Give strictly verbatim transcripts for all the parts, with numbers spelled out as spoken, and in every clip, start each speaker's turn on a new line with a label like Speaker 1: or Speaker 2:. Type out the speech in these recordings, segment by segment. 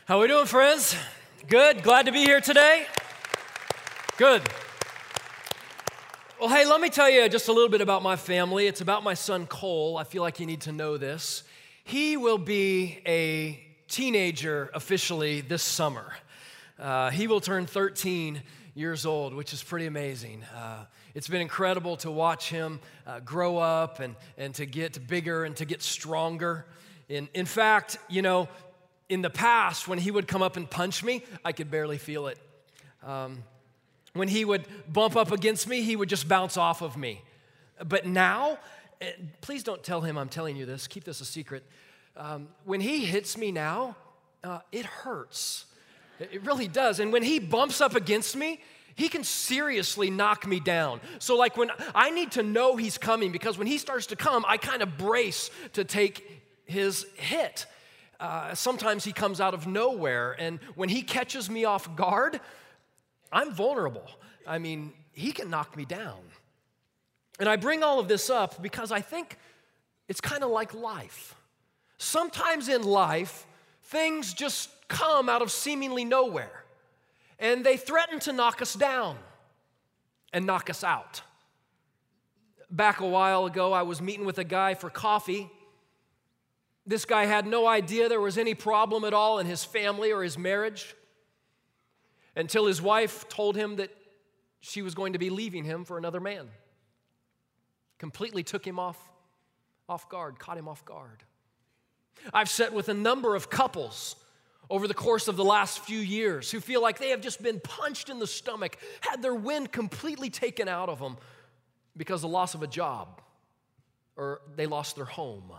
Speaker 1: How we doing, friends? Good? Glad to be here today? Good. Well, hey, let me tell you just a little bit about my family. It's about my son, Cole. I feel like you need to know this. He will be a teenager officially this summer. Uh, he will turn thirteen years old, which is pretty amazing. Uh, it's been incredible to watch him uh, grow up and, and to get bigger and to get stronger. In, in fact, you know, in the past, when he would come up and punch me, I could barely feel it. Um, when he would bump up against me, he would just bounce off of me. But now, please don't tell him I'm telling you this. Keep this a secret. Um, when he hits me now, uh, it hurts. It really does. And when he bumps up against me, he can seriously knock me down. So like when I need to know he's coming, because when he starts to come, I kind of brace to take his hit. Uh, sometimes he comes out of nowhere, and when he catches me off guard, I'm vulnerable. I mean, he can knock me down. And I bring all of this up because I think it's kind of like life. Sometimes in life, things just come out of seemingly nowhere, and they threaten to knock us down and knock us out. Back a while ago, I was meeting with a guy for coffee. This guy had no idea there was any problem at all in his family or his marriage until his wife told him that she was going to be leaving him for another man. Completely took him off, off guard, caught him off guard. I've sat with a number of couples over the course of the last few years who feel like they have just been punched in the stomach, had their wind completely taken out of them because of the loss of a job or they lost their home.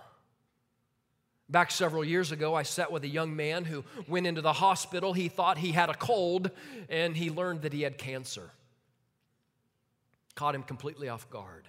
Speaker 1: Back several years ago, I sat with a young man who went into the hospital. He thought he had a cold, and he learned that he had cancer. Caught him completely off guard.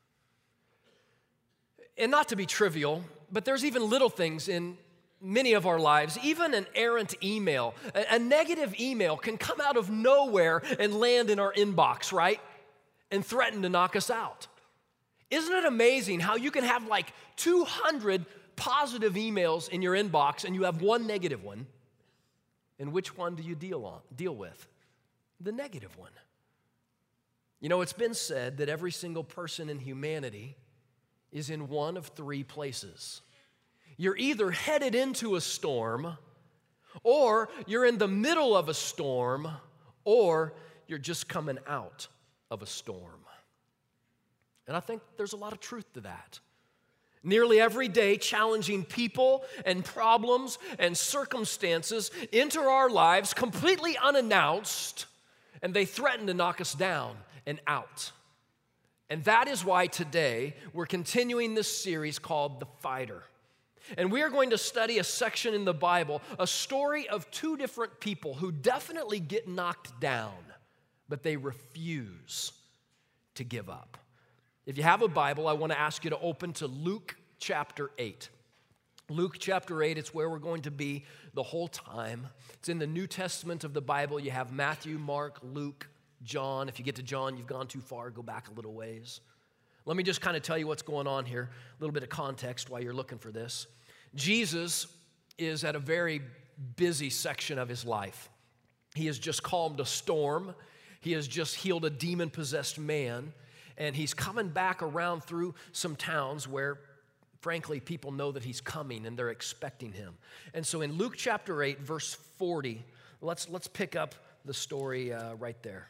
Speaker 1: And not to be trivial, but there's even little things in many of our lives, even an errant email. A, a negative email can come out of nowhere and land in our inbox, right? And threaten to knock us out. Isn't it amazing how you can have like two hundred positive emails in your inbox and you have one negative one? And which one do you deal on, deal with? The negative one. You know, it's been said that every single person in humanity is in one of three places. You're either headed into a storm, or you're in the middle of a storm, or you're just coming out of a storm. And I think there's a lot of truth to that. Nearly every day, challenging people and problems and circumstances enter our lives completely unannounced, and they threaten to knock us down and out. And that is why today we're continuing this series called The Fighter. And we are going to study a section in the Bible, a story of two different people who definitely get knocked down, but they refuse to give up. If you have a Bible, I want to ask you to open to Luke chapter eight. Luke chapter eight, it's where we're going to be the whole time. It's in the New Testament of the Bible. You have Matthew, Mark, Luke, John. If you get to John, you've gone too far. Go back a little ways. Let me just kind of tell you what's going on here, a little bit of context while you're looking for this. Jesus is at a very busy section of his life. He has just calmed a storm. He has just healed a demon-possessed man. And he's coming back around through some towns where, frankly, people know that he's coming and they're expecting him. And so in Luke chapter eight, verse forty, let's, let's pick up the story uh, right there.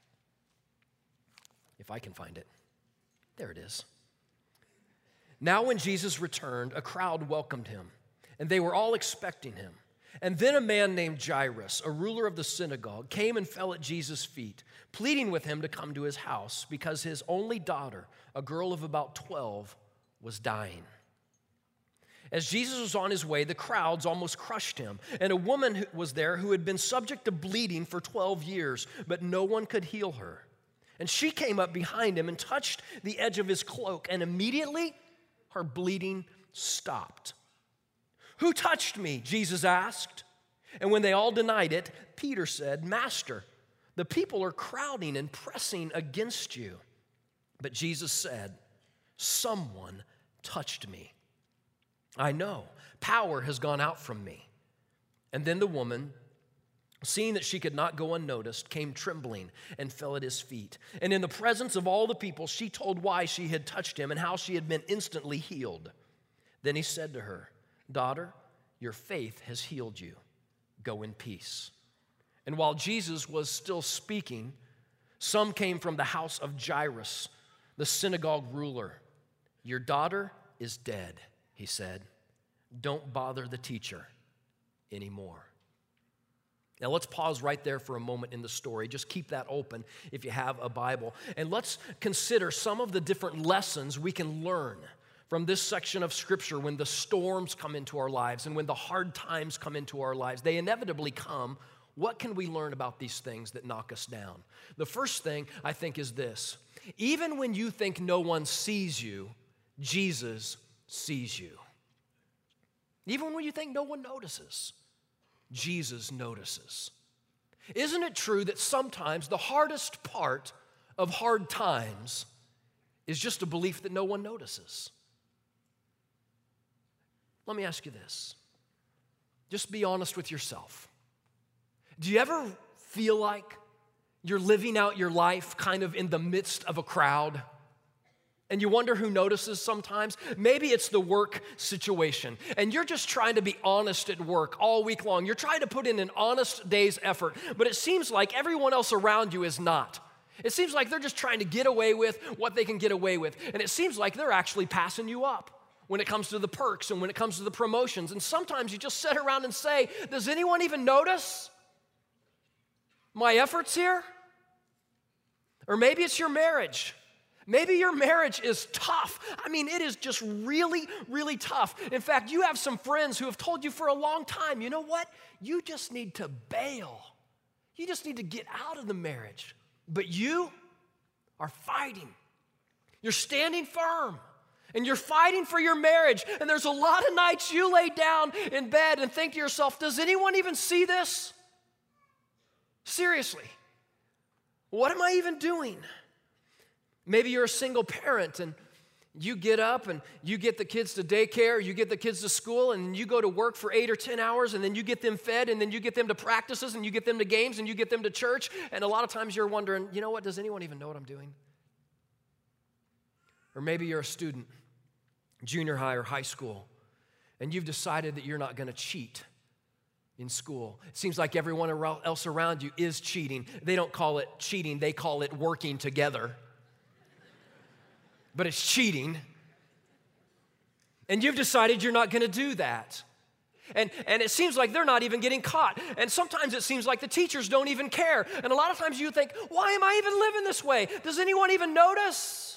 Speaker 1: If I can find it. There it is. Now when Jesus returned, a crowd welcomed him, and they were all expecting him. And then a man named Jairus, a ruler of the synagogue, came and fell at Jesus' feet, pleading with him to come to his house because his only daughter, a girl of about twelve, was dying. As Jesus was on his way, the crowds almost crushed him, and a woman was there who had been subject to bleeding for twelve years, but no one could heal her. And she came up behind him and touched the edge of his cloak, and immediately her bleeding stopped. "Who touched me?" Jesus asked. And when they all denied it, Peter said, "Master, the people are crowding and pressing against you." But Jesus said, "Someone touched me. I know, power has gone out from me." And then the woman, seeing that she could not go unnoticed, came trembling and fell at his feet. And in the presence of all the people, she told why she had touched him and how she had been instantly healed. Then he said to her, "Daughter, your faith has healed you. Go in peace." And while Jesus was still speaking, some came from the house of Jairus, the synagogue ruler. "Your daughter is dead," he said. "Don't bother the teacher anymore." Now let's pause right there for a moment in the story. Just keep that open if you have a Bible. And let's consider some of the different lessons we can learn from this section of Scripture when the storms come into our lives and when the hard times come into our lives. They inevitably come. What can we learn about these things that knock us down? The first thing, I think, is this. Even when you think no one sees you, Jesus sees you. Even when you think no one notices, Jesus notices. Isn't it true that sometimes the hardest part of hard times is just a belief that no one notices? Let me ask you this. Just be honest with yourself. Do you ever feel like you're living out your life kind of in the midst of a crowd? And you wonder who notices sometimes? Maybe it's the work situation, and you're just trying to be honest at work all week long. You're trying to put in an honest day's effort, but it seems like everyone else around you is not. It seems like they're just trying to get away with what they can get away with, and it seems like they're actually passing you up when it comes to the perks and when it comes to the promotions. And sometimes you just sit around and say, "Does anyone even notice my efforts here?" Or maybe it's your marriage. Maybe your marriage is tough. I mean, it is just really, really tough. In fact, you have some friends who have told you for a long time, you know what? You just need to bail. You just need to get out of the marriage. But you are fighting. You're standing firm. And you're fighting for your marriage. And there's a lot of nights you lay down in bed and think to yourself, does anyone even see this? Seriously, what am I even doing? Maybe you're a single parent and you get up and you get the kids to daycare, you get the kids to school, and you go to work for eight or ten hours, and then you get them fed, and then you get them to practices, and you get them to games, and you get them to church. And a lot of times you're wondering, you know what, does anyone even know what I'm doing? Or maybe you're a student, junior high or high school, and you've decided that you're not going to cheat in school. It seems like everyone else around you is cheating. They don't call it cheating, they call it working together. But it's cheating. And you've decided you're not going to do that. And, and it seems like they're not even getting caught. And sometimes it seems like the teachers don't even care. And a lot of times you think, why am I even living this way? Does anyone even notice?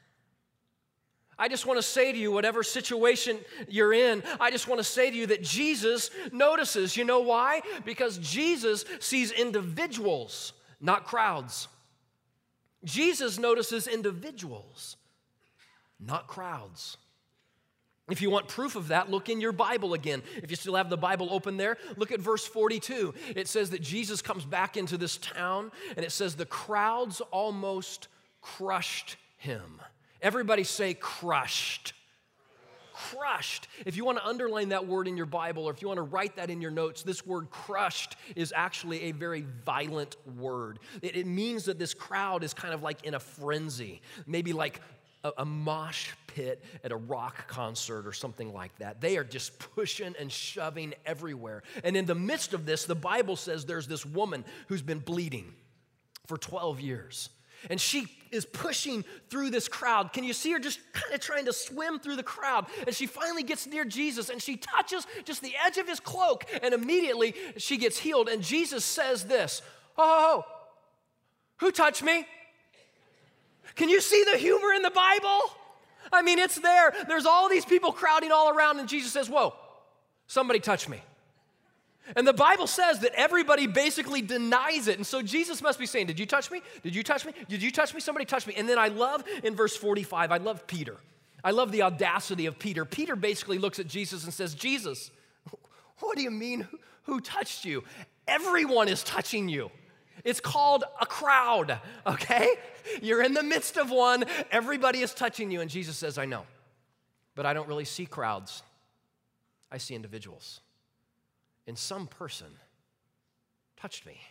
Speaker 1: I just want to say to you, whatever situation you're in, I just want to say to you that Jesus notices. You know why? Because Jesus sees individuals, not crowds. Jesus notices individuals, not crowds. If you want proof of that, look in your Bible again. If you still have the Bible open there, look at verse forty-two. It says that Jesus comes back into this town, and it says the crowds almost crushed him. Everybody say crushed. Crushed. If you want to underline that word in your Bible, or if you want to write that in your notes, this word crushed is actually a very violent word. It, it means that this crowd is kind of like in a frenzy, maybe like a, a mosh pit at a rock concert or something like that. They are just pushing and shoving everywhere. And in the midst of this, the Bible says there's this woman who's been bleeding for twelve years. And she is pushing through this crowd. Can you see her just kind of trying to swim through the crowd? And she finally gets near Jesus, and she touches just the edge of his cloak, and immediately she gets healed. And Jesus says this, oh, who touched me? Can you see the humor in the Bible? I mean, it's there. There's all these people crowding all around, and Jesus says, whoa, somebody touched me. And the Bible says that everybody basically denies it. And so Jesus must be saying, did you touch me? Did you touch me? Did you touch me? Somebody touched me. And then I love in verse forty-five, I love Peter. I love the audacity of Peter. Peter basically looks at Jesus and says, Jesus, what do you mean? Who touched you? Everyone is touching you. It's called a crowd, okay? You're in the midst of one. Everybody is touching you. And Jesus says, I know, but I don't really see crowds. I see individuals. and some person touched me.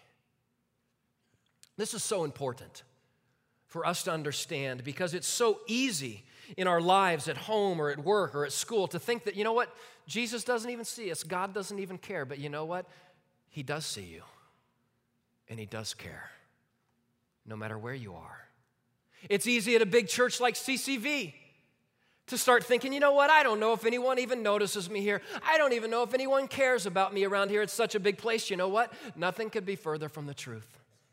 Speaker 1: This is so important for us to understand because it's so easy in our lives at home or at work or at school to think that, you know what, Jesus doesn't even see us, God doesn't even care, but you know what? He does see you, and he does care, no matter where you are. It's easy at a big church like C C V to start thinking, you know what, I don't know if anyone even notices me here. I don't even know if anyone cares about me around here. It's such a big place. You know what? Nothing could be further from the truth.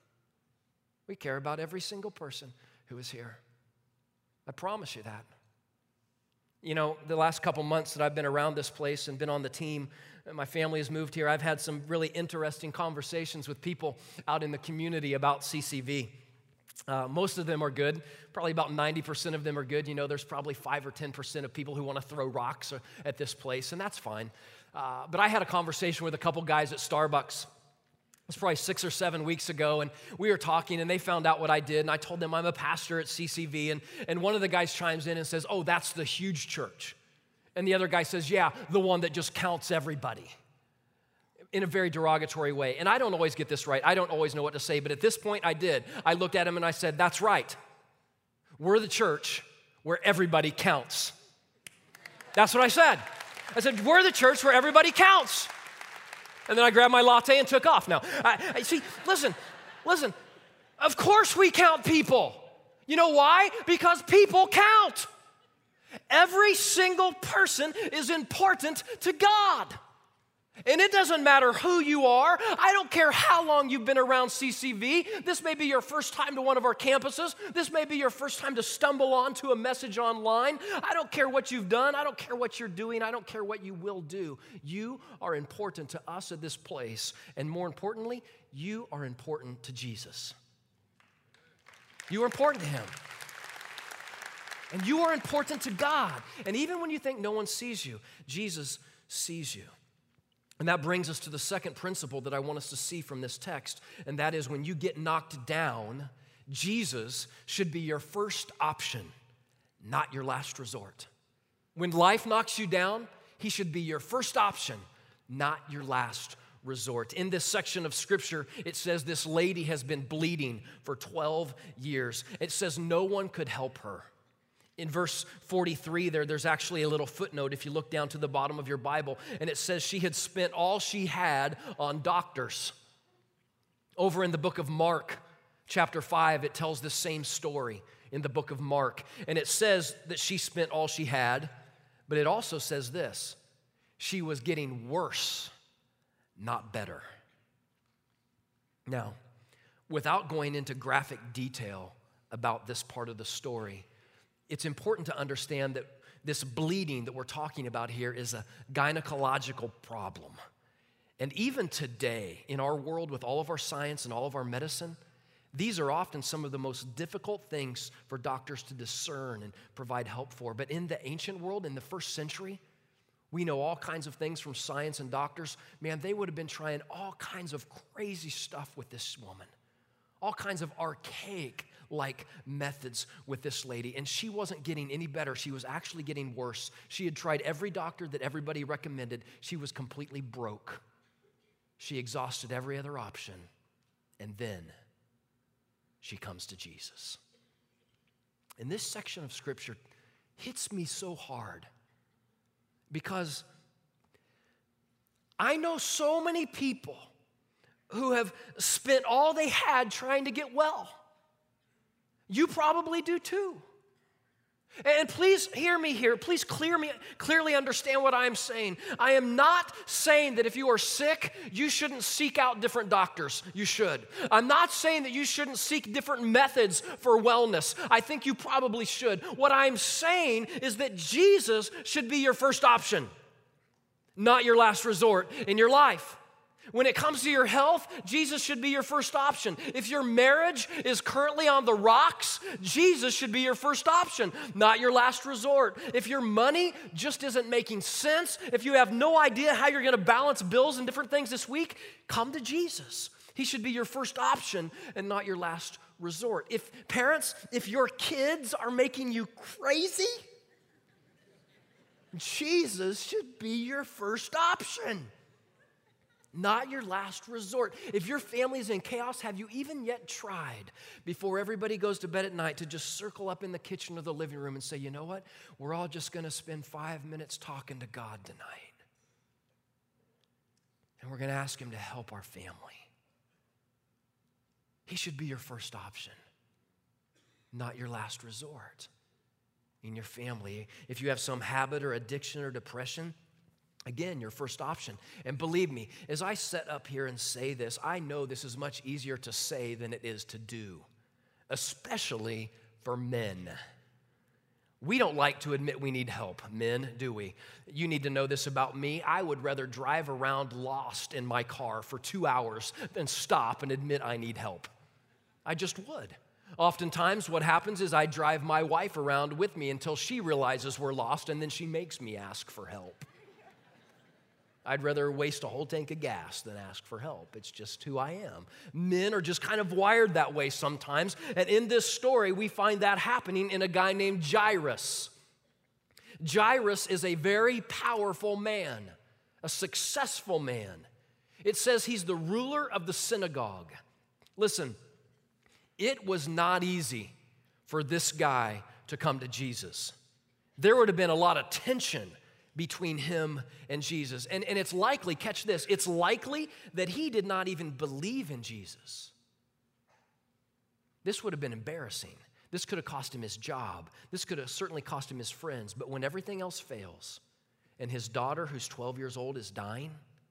Speaker 1: We care about every single person who is here. I promise you that. You know, the last couple months that I've been around this place and been on the team, my family has moved here, I've had some really interesting conversations with people out in the community about C C V. Uh, most of them are good. Probably about ninety percent of them are good. You know, there's probably five or ten percent of people who want to throw rocks at this place, and that's fine. Uh, but I had a conversation with a couple guys at Starbucks. It was probably six or seven weeks ago, and we were talking, and they found out what I did, and I told them I'm a pastor at C C V, and, and one of the guys chimes in and says, oh, that's the huge church. And the other guy says, yeah, the one that just counts everybody, in a very derogatory way. And I don't always get this right. I don't always know what to say, but at this point I did. I looked at him and I said, that's right. We're the church where everybody counts. That's what I said. I said, we're the church where everybody counts. And then I grabbed my latte and took off. Now, I, I see, listen, listen, of course we count people. You know why? Because people count. Every single person is important to God. And it doesn't matter who you are. I don't care how long you've been around C C V. This may be your first time to one of our campuses. This may be your first time to stumble onto a message online. I don't care what you've done. I don't care what you're doing. I don't care what you will do. You are important to us at this place. And more importantly, you are important to Jesus. You are important to him. And you are important to God. And even when you think no one sees you, Jesus sees you. And that brings us to the second principle that I want us to see from this text, and that is when you get knocked down, Jesus should be your first option, not your last resort. When life knocks you down, he should be your first option, not your last resort. In this section of Scripture, it says this lady has been bleeding for twelve years. It says no one could help her. In verse forty-three there, there's actually a little footnote if you look down to the bottom of your Bible, and it says she had spent all she had on doctors. Over in the book of Mark, chapter five, it tells the same story in the book of Mark, and it says that she spent all she had, but it also says this: she was getting worse, not better. Now, without going into graphic detail about this part of the story, it's important to understand that this bleeding that we're talking about here is a gynecological problem. And even today, in our world, with all of our science and all of our medicine, these are often some of the most difficult things for doctors to discern and provide help for. But in the ancient world, in the first century, we know all kinds of things from science and doctors. Man, they would have been trying all kinds of crazy stuff with this woman, all kinds of archaic like methods with this lady, and she wasn't getting any better. She was actually getting worse. She had tried every doctor that everybody recommended. She was completely broke. She exhausted every other option, and then she comes to Jesus. And this section of Scripture hits me so hard because I know so many people who have spent all they had trying to get well. You probably do too. And please hear me here. Please clear me, clearly understand what I am saying. I am not saying that if you are sick, you shouldn't seek out different doctors. You should. I'm not saying that you shouldn't seek different methods for wellness. I think you probably should. What I'm saying is that Jesus should be your first option, not your last resort in your life. When it comes to your health, Jesus should be your first option. If your marriage is currently on the rocks, Jesus should be your first option, not your last resort. If your money just isn't making sense, if you have no idea how you're going to balance bills and different things this week, come to Jesus. He should be your first option and not your last resort. If parents, if your kids are making you crazy, Jesus should be your first option. Not your last resort. If your family is in chaos, have you even yet tried before everybody goes to bed at night to just circle up in the kitchen or the living room and say, you know what? We're all just going to spend five minutes talking to God tonight. And we're going to ask him to help our family. He should be your first option, not your last resort. In your family, if you have some habit or addiction or depression, again, your first option. And believe me, as I sit up here and say this, I know this is much easier to say than it is to do, especially for men. We don't like to admit we need help, men, do we? You need to know this about me. I would rather drive around lost in my car for two hours than stop and admit I need help. I just would. Oftentimes, what happens is I drive my wife around with me until she realizes we're lost, and then she makes me ask for help. I'd rather waste a whole tank of gas than ask for help. It's just who I am. Men are just kind of wired that way sometimes. And in this story, we find that happening in a guy named Jairus. Jairus is a very powerful man, a successful man. It says he's the ruler of the synagogue. Listen, it was not easy for this guy to come to Jesus. There would have been a lot of tension between him and Jesus. And, and it's likely, catch this, it's likely that he did not even believe in Jesus. This would have been embarrassing. This could have cost him his job. This could have certainly cost him his friends. But when everything else fails and his daughter, who's twelve years old, is dying,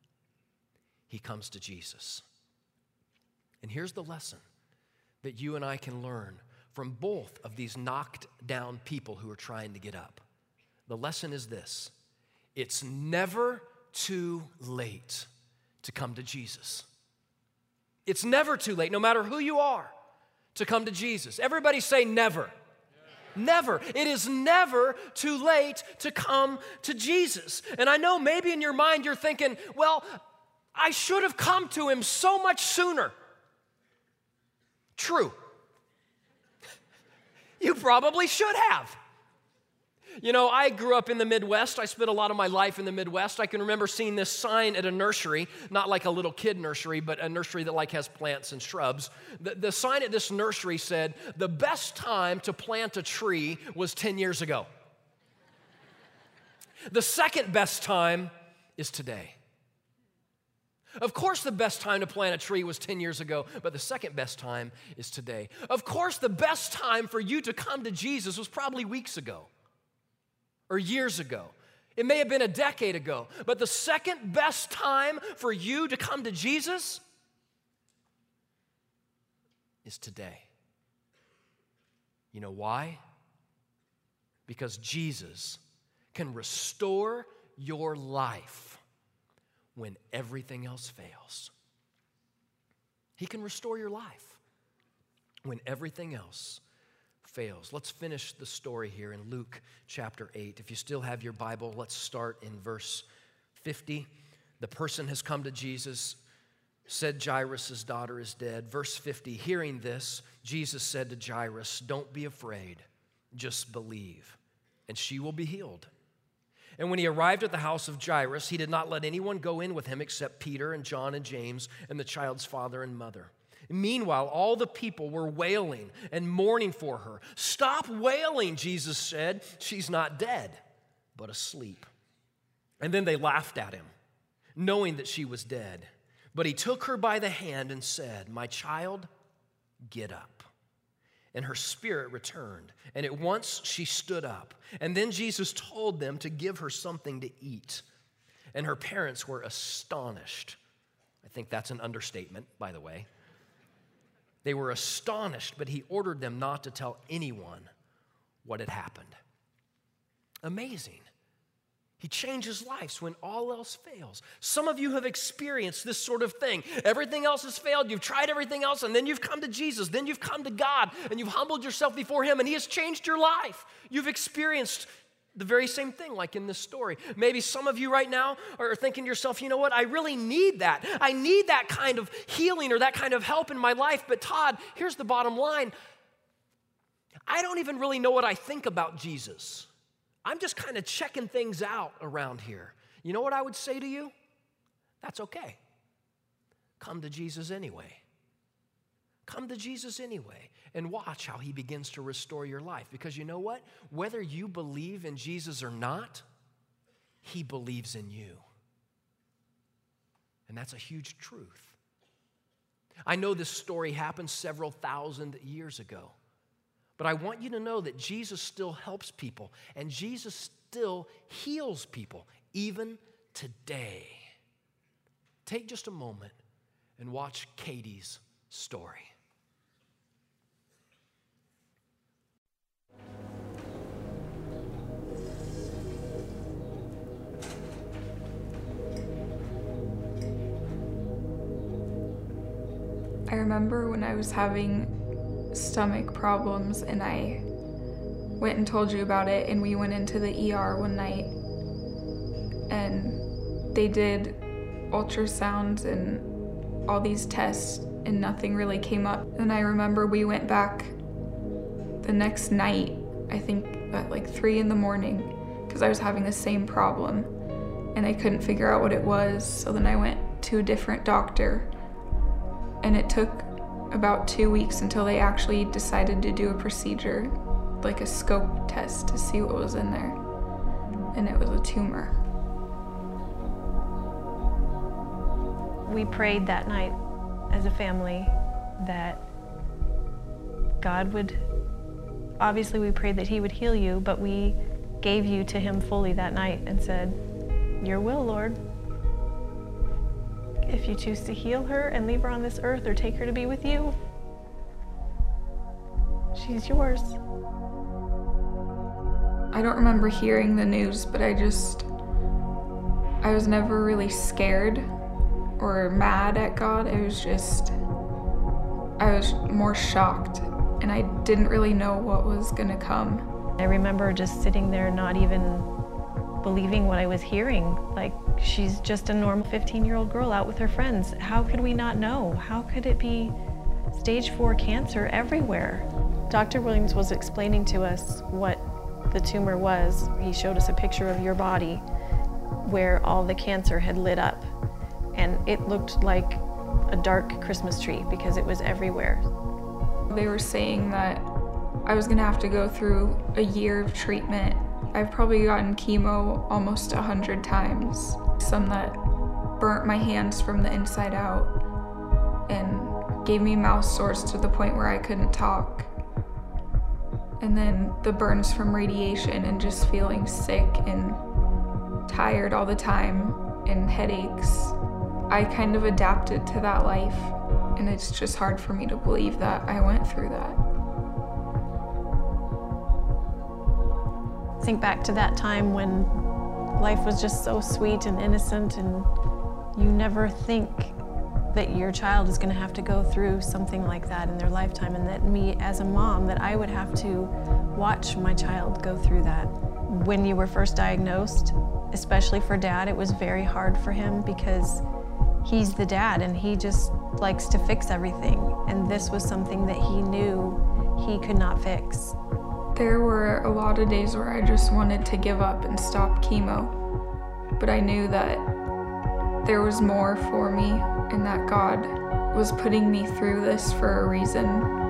Speaker 1: he comes to Jesus. And here's the lesson that you and I can learn from both of these knocked down people who are trying to get up. The lesson is this: it's never too late to come to Jesus. It's never too late, no matter who you are, to come to Jesus. Everybody say never. Never. It is never too late to come to Jesus. And I know maybe in your mind you're thinking, well, I should have come to him so much sooner. True. You probably should have. You know, I grew up in the Midwest. I spent a lot of my life in the Midwest. I can remember seeing this sign at a nursery, not like a little kid nursery, but a nursery that like has plants and shrubs. The, the sign at this nursery said, the best time to plant a tree was ten years ago. The second best time is today. Of course, the best time to plant a tree was ten years ago, but the second best time is today. Of course, the best time for you to come to Jesus was probably weeks ago or years ago. It may have been a decade ago, but the second best time for you to come to Jesus is today. You know why? Because Jesus can restore your life when everything else fails. He can restore your life when everything else fails. Let's finish the story here in Luke chapter eight. If you still have your Bible, let's start in verse fifty. The person has come to Jesus, said Jairus' daughter is dead. Verse fifty, hearing this, Jesus said to Jairus, don't be afraid, just believe, and she will be healed. And when he arrived at the house of Jairus, he did not let anyone go in with him except Peter and John and James and the child's father and mother. Meanwhile, all the people were wailing and mourning for her. Stop wailing, Jesus said. She's not dead, but asleep. And then they laughed at him, knowing that she was dead. But he took her by the hand and said, my child, get up. And her spirit returned, and at once she stood up. And then Jesus told them to give her something to eat. And her parents were astonished. I think that's an understatement, by the way. They were astonished, but he ordered them not to tell anyone what had happened. Amazing. He changes lives when all else fails. Some of you have experienced this sort of thing. Everything else has failed. You've tried everything else, and then you've come to Jesus. Then you've come to God, and you've humbled yourself before him, and he has changed your life. You've experienced the very same thing like in this story. Maybe some of you right now are thinking to yourself, you know what, I really need that. I need that kind of healing or that kind of help in my life. But Todd, here's the bottom line. I don't even really know what I think about Jesus. I'm just kind of checking things out around here. You know what I would say to you? That's okay. come to Jesus anyway. Come to Jesus anyway and watch how he begins to restore your life. Because you know what? Whether you believe in Jesus or not, he believes in you. And that's a huge truth. I know this story happened several thousand years ago, but I want you to know that Jesus still helps people and Jesus still heals people, even today. Take just a moment and watch Katie's story.
Speaker 2: I remember when I was having stomach problems and I went and told you about it, and we went into the E R one night and they did ultrasounds and all these tests and nothing really came up. And I remember we went back the next night, I think at like three in the morning, because I was having the same problem and I couldn't figure out what it was. So then I went to a different doctor, and it took about two weeks until they actually decided to do a procedure, like a scope test, to see what was in there. And it was a tumor.
Speaker 3: We prayed that night as a family that God would, obviously we prayed that he would heal you, but we gave you to him fully that night and said, your will, Lord. If you choose to heal her and leave her on this earth or take her to be with you, she's yours.
Speaker 2: I don't remember hearing the news, but I just, I was never really scared or mad at God. I was just, I was more shocked, and I didn't really know what was gonna come.
Speaker 3: I remember just sitting there not even believing what I was hearing. Like, she's just a normal fifteen-year-old girl out with her friends. How could we not know? How could it be stage four cancer everywhere? Doctor Williams was explaining to us what the tumor was. He showed us a picture of your body where all the cancer had lit up, and it looked like a dark Christmas tree because it was everywhere.
Speaker 2: They were saying that I was gonna have to go through a year of treatment. I've probably gotten chemo almost a hundred times. Some that burnt my hands from the inside out and gave me mouth sores to the point where I couldn't talk. And then the burns from radiation and just feeling sick and tired all the time and headaches. I kind of adapted to that life, and it's just hard for me to believe that I went through that.
Speaker 3: Think back to that time when life was just so sweet and innocent, and you never think that your child is going to have to go through something like that in their lifetime, and that me as a mom, that I would have to watch my child go through that. When you were first diagnosed, especially for Dad, it was very hard for him because he's the dad and he just likes to fix everything, and this was something that he knew he could not fix.
Speaker 2: There were a lot of days where I just wanted to give up and stop chemo, but I knew that there was more for me and that God was putting me through this for a reason.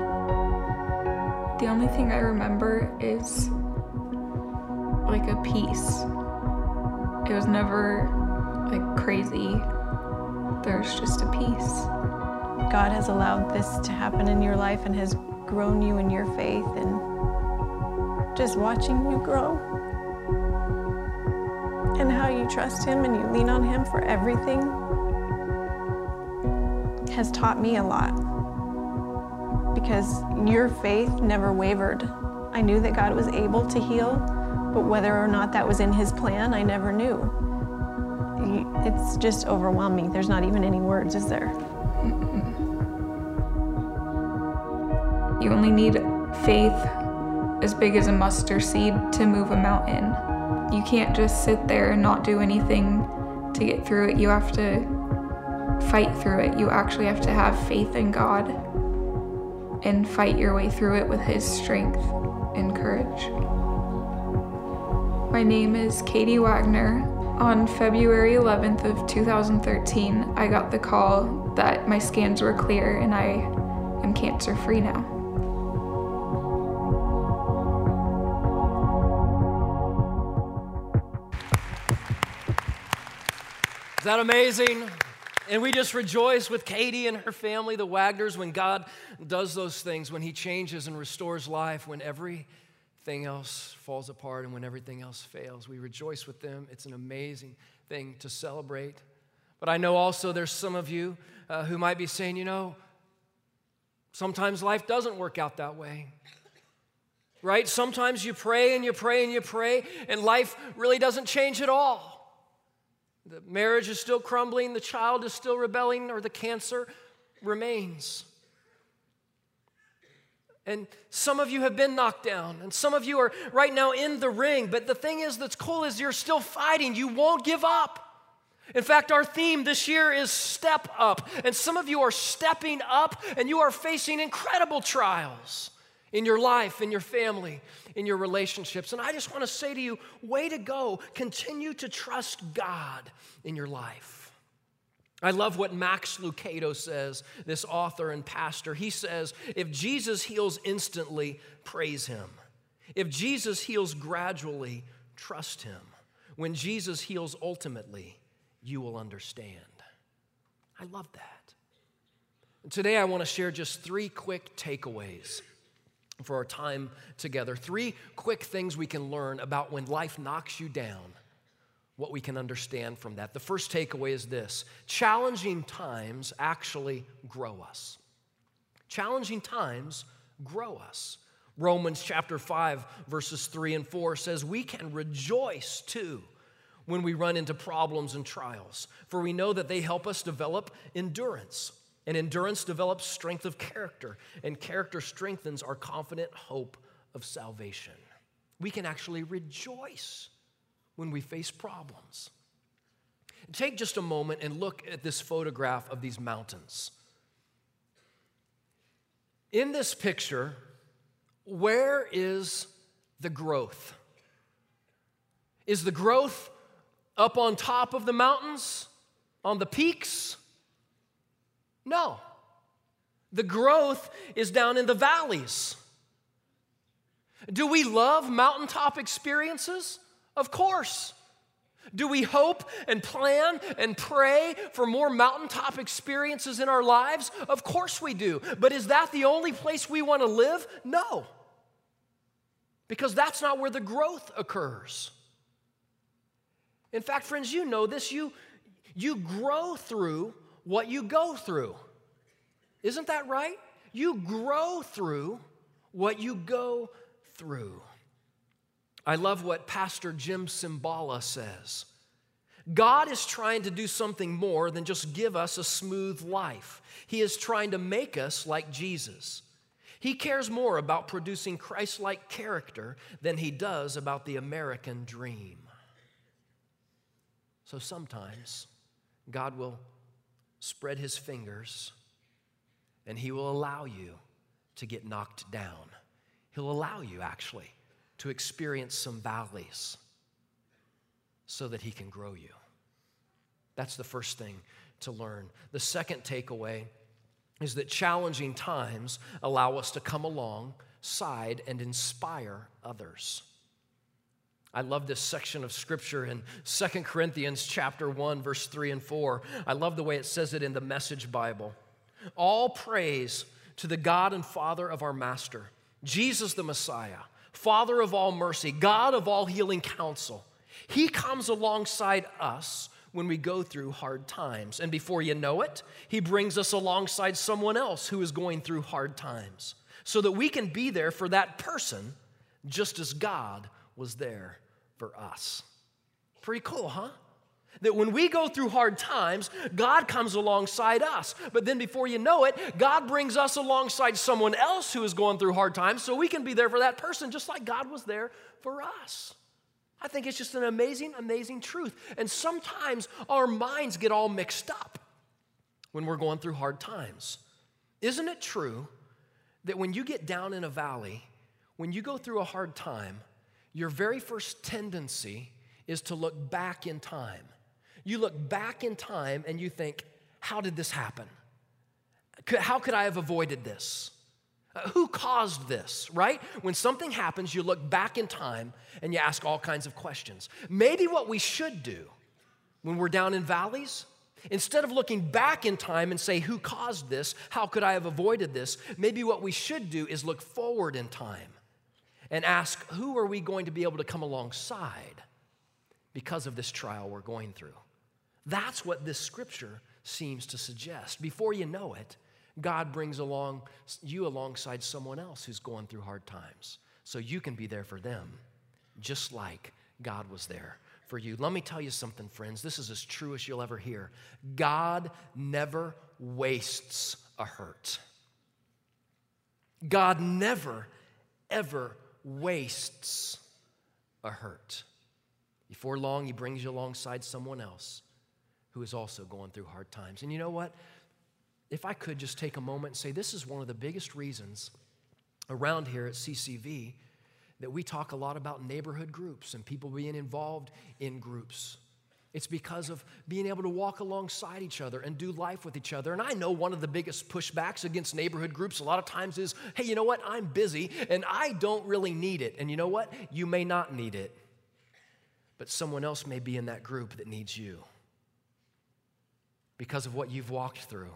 Speaker 2: The only thing I remember is like a peace. It was never like crazy. There's just a peace.
Speaker 3: God has allowed this to happen in your life and has grown you in your faith, and just watching you grow and how you trust him and you lean on him for everything has taught me a lot, because your faith never wavered. I knew that God was able to heal, but whether or not that was in his plan, I never knew. It's just overwhelming. There's not even any words, is there?
Speaker 2: Mm-mm. You only need faith as big as a mustard seed to move a mountain. You can't just sit there and not do anything to get through it. You have to fight through it. You actually have to have faith in God and fight your way through it with his strength and courage. My name is Katie Wagner. On February eleventh of two thousand thirteen, I got the call that my scans were clear and I am cancer-free now.
Speaker 1: Is that amazing? And we just rejoice with Katie and her family, the Wagners, when God does those things, when he changes and restores life, when everything else falls apart and when everything else fails. We rejoice with them. It's an amazing thing to celebrate. But I know also there's some of you uh, who might be saying, you know, sometimes life doesn't work out that way. Right? Sometimes you pray and you pray and you pray, and life really doesn't change at all. The marriage is still crumbling, the child is still rebelling, or the cancer remains. And some of you have been knocked down, and some of you are right now in the ring, but the thing is that's cool is you're still fighting. You won't give up. In fact, our theme this year is Step Up, and some of you are stepping up, and you are facing incredible trials in your life, in your family, in your relationships. And I just want to say to you, way to go. Continue to trust God in your life. I love what Max Lucado says, this author and pastor. He says, if Jesus heals instantly, praise him. If Jesus heals gradually, trust him. When Jesus heals ultimately, you will understand. I love that. And today I want to share just three quick takeaways for our time together. Three quick things we can learn about when life knocks you down, what we can understand from that. The first takeaway is this: challenging times actually grow us. Challenging times grow us. Romans chapter five, verses three and four says, we can rejoice too when we run into problems and trials, for we know that they help us develop endurance. And endurance develops strength of character, and character strengthens our confident hope of salvation. We can actually rejoice when we face problems. Take just a moment and look at this photograph of these mountains. In this picture, where is the growth? Is the growth up on top of the mountains, on the peaks? No. The growth is down in the valleys. Do we love mountaintop experiences? Of course. Do we hope and plan and pray for more mountaintop experiences in our lives? Of course we do. But is that the only place we want to live? No. Because that's not where the growth occurs. In fact, friends, you know this. You, you grow through what you go through. Isn't that right? You grow through what you go through. I love what Pastor Jim Cymbala says. God is trying to do something more than just give us a smooth life. He is trying to make us like Jesus. He cares more about producing Christ-like character than he does about the American dream. So sometimes God will spread his fingers and he will allow you to get knocked down. He'll allow you actually to experience some valleys so that he can grow you. That's the first thing to learn. The second takeaway is that challenging times allow us to come alongside and inspire others. I love this section of scripture in Second Corinthians chapter one, verse three and four. I love the way it says it in the Message Bible. All praise to the God and Father of our Master, Jesus the Messiah, Father of all mercy, God of all healing counsel. He comes alongside us when we go through hard times. And before you know it, he brings us alongside someone else who is going through hard times so that we can be there for that person just as God was there for us. Pretty cool, huh? That when we go through hard times, God comes alongside us. But then before you know it, God brings us alongside someone else who is going through hard times so we can be there for that person just like God was there for us. I think it's just an amazing, amazing truth. And sometimes our minds get all mixed up when we're going through hard times. Isn't it true that when you get down in a valley, when you go through a hard time, your very first tendency is to look back in time. You look back in time and you think, how did this happen? How could I have avoided this? Uh, who caused this, right? When something happens, you look back in time and you ask all kinds of questions. Maybe what we should do when we're down in valleys, instead of looking back in time and say, who caused this? How could I have avoided this? Maybe what we should do is look forward in time and ask, who are we going to be able to come alongside because of this trial we're going through? That's what this scripture seems to suggest. Before you know it, God brings along you alongside someone else who's going through hard times so you can be there for them, just like God was there for you. Let me tell you something, friends. This is as true as you'll ever hear. God never wastes a hurt. God never, ever wastes a hurt. Before long, he brings you alongside someone else who is also going through hard times. And you know what? If I could just take a moment and say, this is one of the biggest reasons around here at C C V that we talk a lot about neighborhood groups and people being involved in groups. It's because of being able to walk alongside each other and do life with each other. And I know one of the biggest pushbacks against neighborhood groups a lot of times is, hey, you know what? I'm busy and I don't really need it. And you know what? You may not need it, but someone else may be in that group that needs you because of what you've walked through.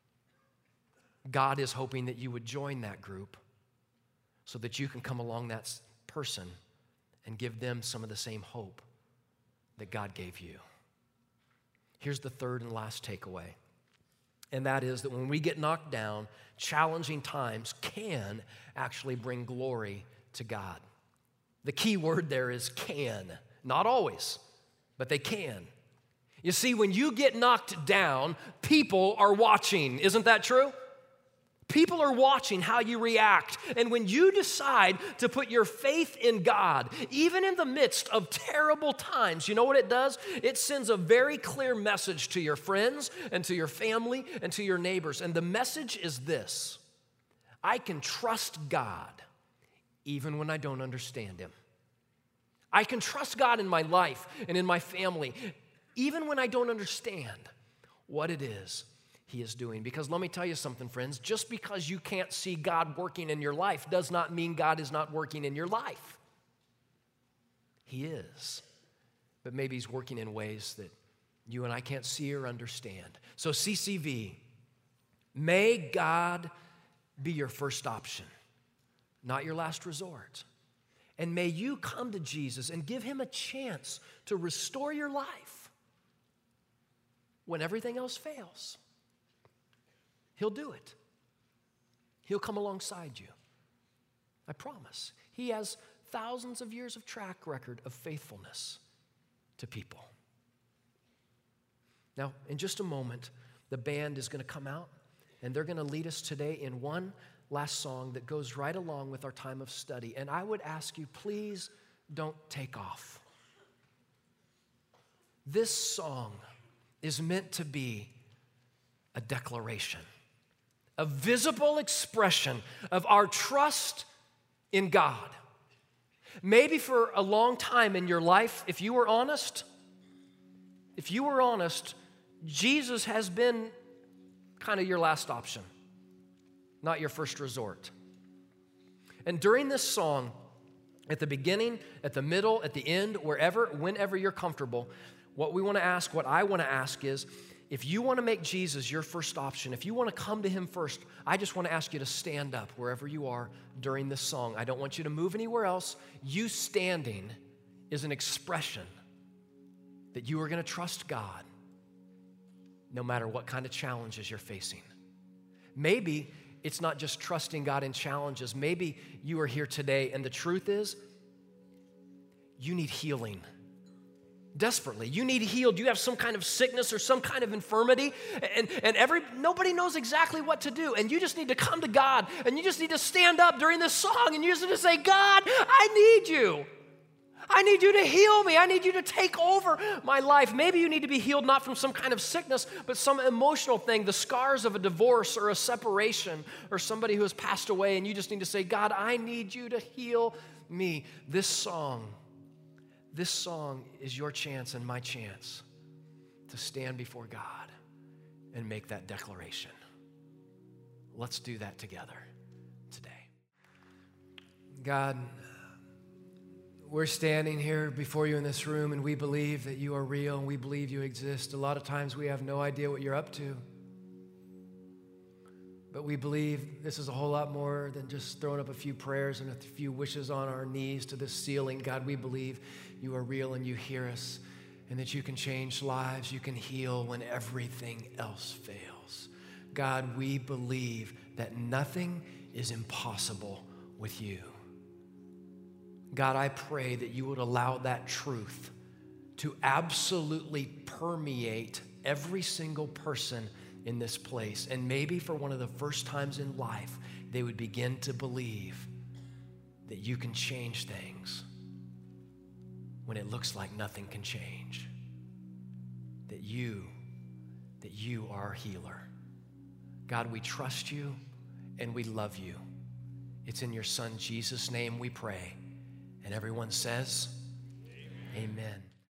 Speaker 1: God is hoping that you would join that group so that you can come along that person and give them some of the same hope that God gave you. Here's the third and last takeaway, and that is that when we get knocked down, challenging times can actually bring glory to God. The key word there is can. Not always, but they can. You see, when you get knocked down, people are watching. Isn't that true? People are watching how you react. And when you decide to put your faith in God, even in the midst of terrible times, you know what it does? It sends a very clear message to your friends and to your family and to your neighbors. And the message is this: I can trust God even when I don't understand Him. I can trust God in my life and in my family, even when I don't understand what it is He is doing. Because let me tell you something, friends, just because you can't see God working in your life does not mean God is not working in your life. He is. But maybe He's working in ways that you and I can't see or understand. So C C V, may God be your first option, not your last resort. And may you come to Jesus and give Him a chance to restore your life when everything else fails. He'll do it. He'll come alongside you. I promise. He has thousands of years of track record of faithfulness to people. Now, in just a moment, the band is going to come out, and they're going to lead us today in one last song that goes right along with our time of study. And I would ask you, please don't take off. This song is meant to be a declaration, a visible expression of our trust in God. Maybe for a long time in your life, if you were honest, if you were honest, Jesus has been kind of your last option, not your first resort. And during this song, at the beginning, at the middle, at the end, wherever, whenever you're comfortable, what we want to ask, what I want to ask is, if you want to make Jesus your first option, if you want to come to Him first, I just want to ask you to stand up wherever you are during this song. I don't want you to move anywhere else. You standing is an expression that you are going to trust God no matter what kind of challenges you're facing. Maybe it's not just trusting God in challenges. Maybe you are here today and the truth is you need healing. Desperately. You need healed. You have some kind of sickness or some kind of infirmity, and, and every nobody knows exactly what to do. And you just need to come to God, and you just need to stand up during this song, and you just need to say, God, I need you. I need you to heal me. I need you to take over my life. Maybe you need to be healed not from some kind of sickness, but some emotional thing, the scars of a divorce or a separation or somebody who has passed away, and you just need to say, God, I need you to heal me. This song this song is your chance and my chance to stand before God and make that declaration. Let's do that together today. God, we're standing here before you in this room, and we believe that you are real, and we believe you exist. A lot of times we have no idea what you're up to. But we believe this is a whole lot more than just throwing up a few prayers and a few wishes on our knees to this ceiling. God, we believe you are real and you hear us, and that you can change lives, you can heal when everything else fails. God, we believe that nothing is impossible with you. God, I pray that you would allow that truth to absolutely permeate every single person in this place. And maybe for one of the first times in life, they would begin to believe that you can change things when it looks like nothing can change. That you, that you are our healer. God, we trust you and we love you. It's in your Son, Jesus' name we pray. And everyone says, amen. Amen.